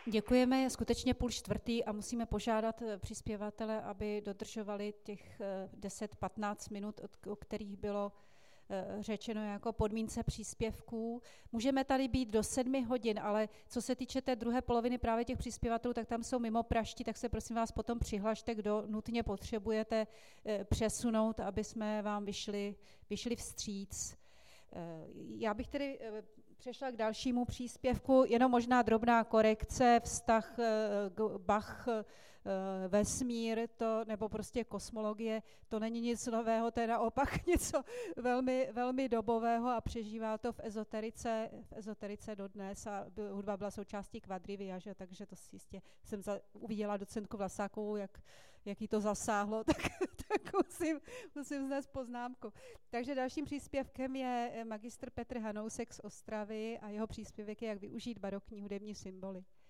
Děkujeme, je skutečně 3:30 a musíme požádat přispěvatele, aby dodržovali těch 10-15 minut, o kterých bylo řečeno jako podmínce příspěvků. Můžeme tady být do 7 hodin, ale co se týče té druhé poloviny právě těch přispěvatelů, tak tam jsou mimo pražští, tak se prosím vás potom přihlašte, kdo nutně potřebujete přesunout, aby jsme vám vyšli vstříc. Já bych tedy přešla k dalšímu příspěvku, jenom možná drobná korekce, vztah Bach, vesmír, nebo prostě kosmologie, to není nic nového, to je naopak něco velmi, velmi dobového a přežívá to v ezoterice dodnes a hudba byla součástí kvadriviaže, takže to si jistě jsem uviděla docentku Vlasákovou, jak jí to zasáhlo, tak musím vznést poznámku. Takže dalším příspěvkem je magistr Petr Hanousek z Ostravy a jeho příspěvek je, jak využít barokní hudební symboly.